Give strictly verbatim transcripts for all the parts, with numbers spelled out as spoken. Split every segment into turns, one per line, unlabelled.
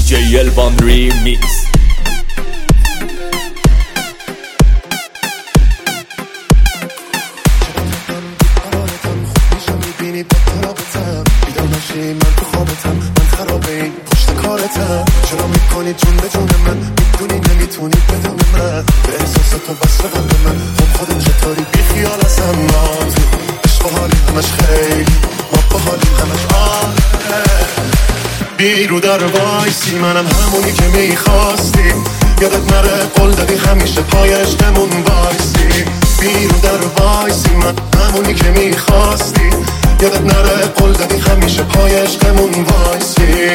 جی الوان ریمیکس.
من تو خوابتم، من خرابه این پشت کارتم. چرا میکنی جون به جون من؟ میدونی نمیتونی بدون من. به احساس تو بس قلب من. خب خودت چطوری بی خیال ازم؟ ما تو عشق و حالیم همش خیلی، ما با حالیم همش آره. بیرو در وایسی منم همونی که میخواستی. یادت نره قول دادی همیشه پای عشقمون وایسی. بیرو در وایسی من همونی که میخواستی. یادت نره قول دادی همیشه پای عشقمون وایسی.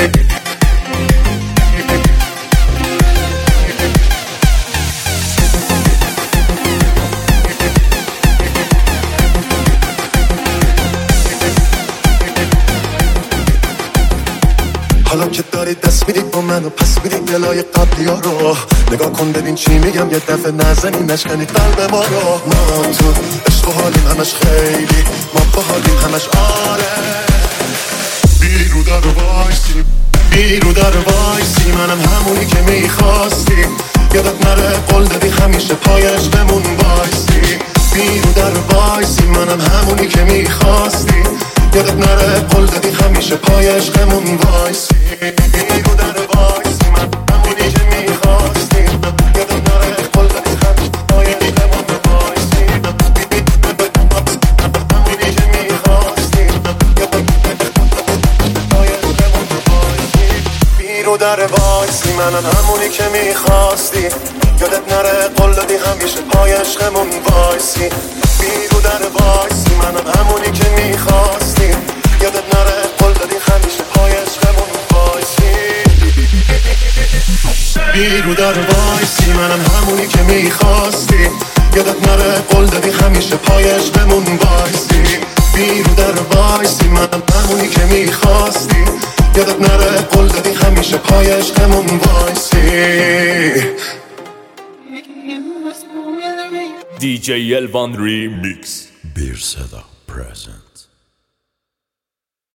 حالا که داری دست میدی با من و پس میدی دلای قبلی ها رو. نگاه کن ببین چی میگم، یه دفعه نزنی نشکنی قلب ما رو. ما تو عشق و حالیم همش خیلی، ما با حالیم همش آره. بیرو در وایسی، بیرو در وایسی منم همونی که میخواستی. یادت نره قول دادی همیشه پای عشقمون وایسی. بیرو در وایسی منم همونی که میخواستی. یادت نره قول دادی همیشه پای عشقمون وایسی. بیرو در وایسی من همونی که میخواستی. یادت نره قول دادی همیشه پای عشقمون وایسی. همونی که میخواستی. بیرو در وایسی منم همونی که میخواستی. یادت نره قول دادی همیشه پای عشقمون وایسی. بیرو در وایسی منم همونی که میخواستی. یادت نره قول دادی همیشه پای عشقمون وایسی. بیرو در وایسی منم همونی که میخواستی. یادت نره قول دادی همیشه پای عشقمون وایسی. بیرو در وایسی منم همونی که میخواستی. یادت نره قول دادی همیشه پای عشقمون وایسی.
دی جی الوان ریمیکس.
Bir Seda present.